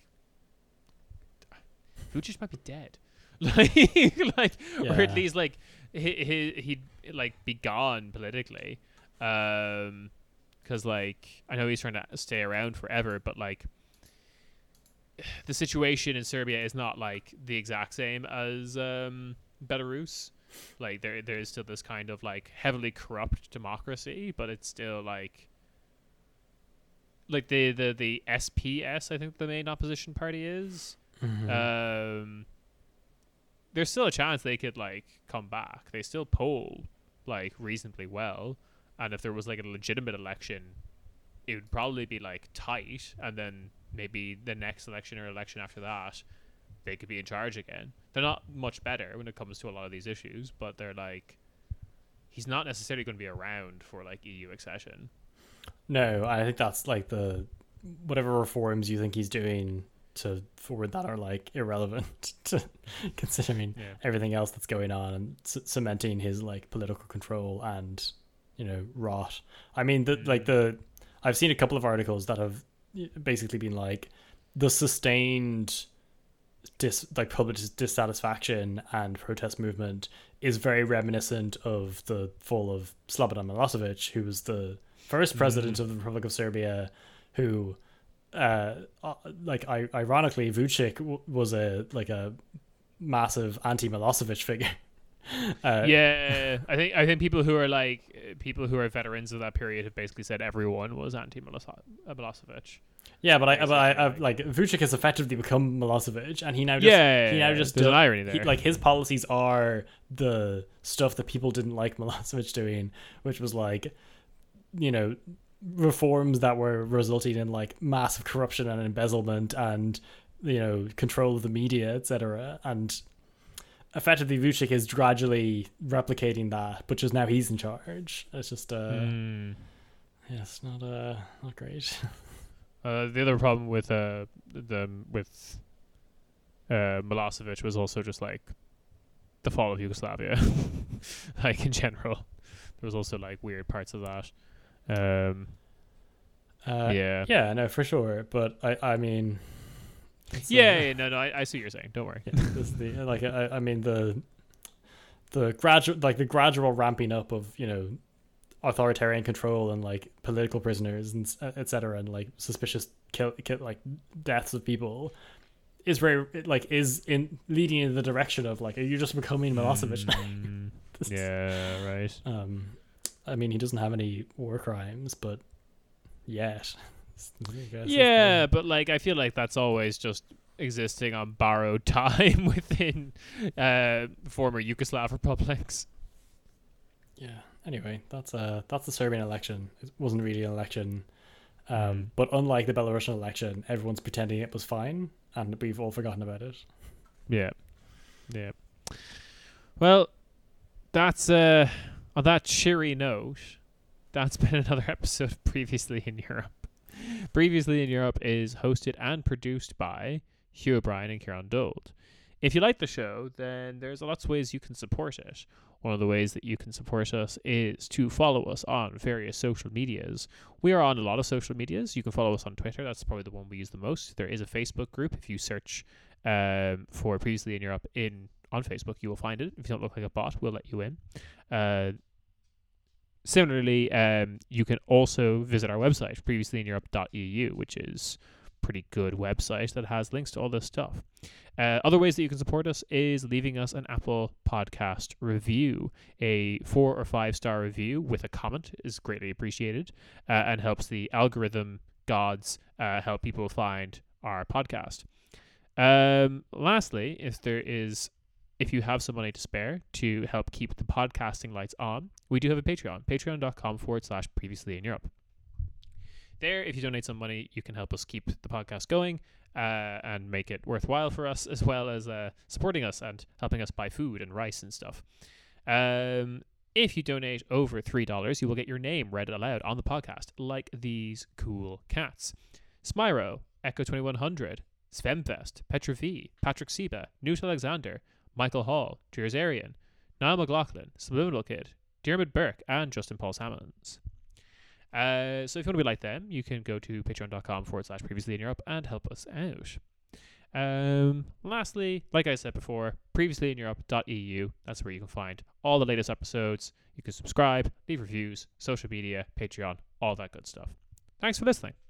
Vucic might be dead. like, like or Yeah. at least like he he he'd like be gone politically. Um, because like I know he's trying to stay around forever, but like the situation in Serbia is not like the exact same as um Belarus. Like there there is still this kind of like heavily corrupt democracy, but it's still like like the the the S P S, I think the main opposition party is. Mhm. Um, there's still a chance they could like come back. They still poll like reasonably well, and if there was like a legitimate election, it would probably be like tight, and then maybe the next election or election after that, they could be in charge again. They're not much better when it comes to a lot of these issues, but they're like, he's not necessarily going to be around for like E U accession. No, I think that's like the whatever reforms you think he's doing to forward that are like irrelevant to considering Yeah. everything else that's going on and c- cementing his like political control and, you know, rot. I mean, the Mm. like the I've seen a couple of articles that have basically been like the sustained dis like public dissatisfaction and protest movement is very reminiscent of the fall of Slobodan Milosevic, who was the first president Mm. of the Republic of Serbia, who uh, uh like I ironically Vucic w- was a like a massive anti-Milosevic figure. uh, Yeah, I think I think people who are like uh, people who are veterans of that period have basically said everyone was anti Milosevic. yeah, but I but I, I Basically, like Vucic has effectively become Milosevic, and he now just Yeah, he now just there's do- an irony there. he, like his policies are the stuff that people didn't like Milosevic doing, which was like, you know, reforms that were resulting in like massive corruption and embezzlement and, you know, control of the media, et cetera. And effectively Vucic is gradually replicating that, but just now he's in charge. It's just uh Mm. yeah, it's not uh not great. Uh, the other problem with uh the with uh Milosevic was also just like the fall of Yugoslavia, like in general. There was also like weird parts of that. Um, Uh, yeah. yeah, no, for sure. But I I mean, it's, Yeah, uh, yeah, no, no, I, I see what you're saying. Don't worry. yeah, this is the like I, I mean the the gradual like the gradual ramping up of, you know, authoritarian control and like political prisoners and et cetera and like suspicious kill, kill like deaths of people is very like is in leading in the direction of like you're just becoming Milosevic now. Mm, This is- yeah, right. Um, I mean he doesn't have any war crimes, but yet. I guess it's Yeah, the- but like I feel like that's always just existing on borrowed time within uh, former Yugoslav republics. Yeah. Anyway, that's uh that's the Serbian election. It wasn't really an election, um, Mm. but unlike the Belarusian election, everyone's pretending it was fine, and we've all forgotten about it. Yeah, yeah. Well, that's uh on that cheery note. That's been another episode of Previously in Europe. Previously in Europe is hosted and produced by Hugh O'Brien and Kieran Dold. If you like the show, then there's lots of ways you can support it. One of the ways that you can support us is to follow us on various social medias. We are on a lot of social medias. You can follow us on Twitter. That's probably the one we use the most. There is a Facebook group. If you search um, for Previously in Europe in on Facebook, you will find it. If you don't look like a bot, we'll let you in. Uh, similarly, um, you can also visit our website, previously in europe dot e u, which is pretty good website that has links to all this stuff. Uh, other ways that you can support us is leaving us an Apple Podcast review. A four or five star review with a comment is greatly appreciated uh, and helps the algorithm gods uh, help people find our podcast. Um, lastly, if there is, if you have some money to spare to help keep the podcasting lights on, we do have a Patreon, patreon.com forward slash previously in Europe. There, if you donate some money, you can help us keep the podcast going uh, and make it worthwhile for us, as well as uh, supporting us and helping us buy food and rice and stuff. Um, if you donate over three dollars, you will get your name read aloud on the podcast, like these cool cats. Smyro, Echo twenty-one hundred, Svemfest, Petra V, Patrick Seba, Newt Alexander, Michael Hall, Cheers Arian, Niall McLaughlin, Subliminal Kid, Dermot Burke, and Justin Paul Salmons. Uh, so if you want to be like them, you can go to patreon.com forward slash previously in Europe and help us out. Um, lastly, like I said before, previously in europe dot e u, that's where you can find all the latest episodes. You can subscribe, leave reviews, social media, Patreon, all that good stuff. Thanks for listening.